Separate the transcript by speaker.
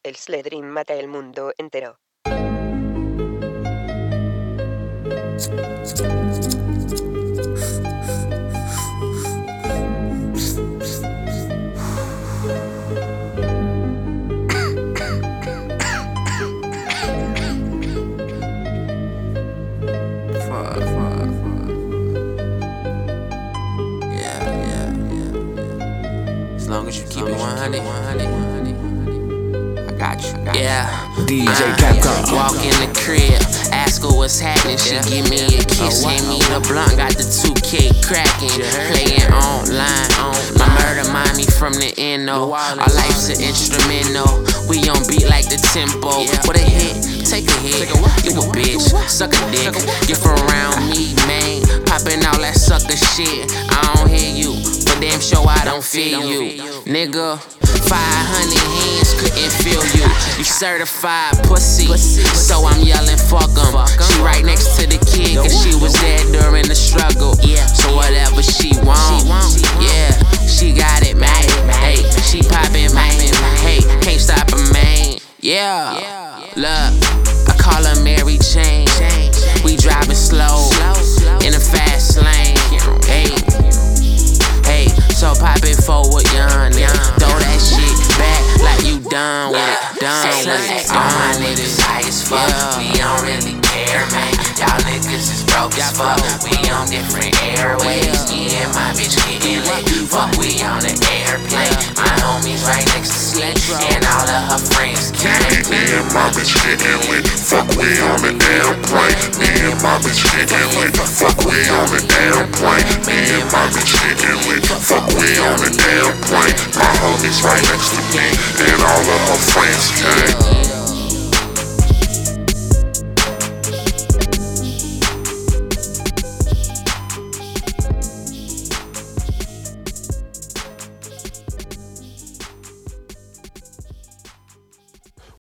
Speaker 1: El Slytherin mata el mundo entero.
Speaker 2: As long as you keep it 100, I got you. Yeah.
Speaker 3: DJ Capcom.
Speaker 2: Walk in the crib, ask her what's happening. She give me a kiss, hand me the blunt, got the 2K cracking. Playing online. My murder mind me from the NO. Our life's an instrumental. We on beat like the tempo. What a hit, take a hit. You a bitch, suck a dick. Get from around me, man. Popping all that sucker shit. I don't hear you, but damn sure I don't feel you. Nigga, 500 hands couldn't feel you. You certified pussy, so I'm yelling fuck 'em. She right next to the kid, cause she was there during the struggle. So whatever she want, yeah, she got it, man. Hey, she poppin', man. Hey, can't stop her, man. Yeah, look, I call her Mary Jane. We driving slow in a fast lane. Hey, so pop it forward, young nigga. Throw that shit back like you done with it.
Speaker 4: All my niggas high as fuck. We don't really care, man. Y'all niggas is broke as fuck. We on different airways. Me and my bitch getting lit. Fuck, we on the airplane. My homies right next to Slick, and all of her friends came.
Speaker 5: Me and my bitch getting lit. Fuck, we on the airplane. Me and my bitch getting lit. Fuck, we on the airplane. Me and my bitch getting lit. Fuck, we on the airplane. My homies right next to me, and all of her friends came.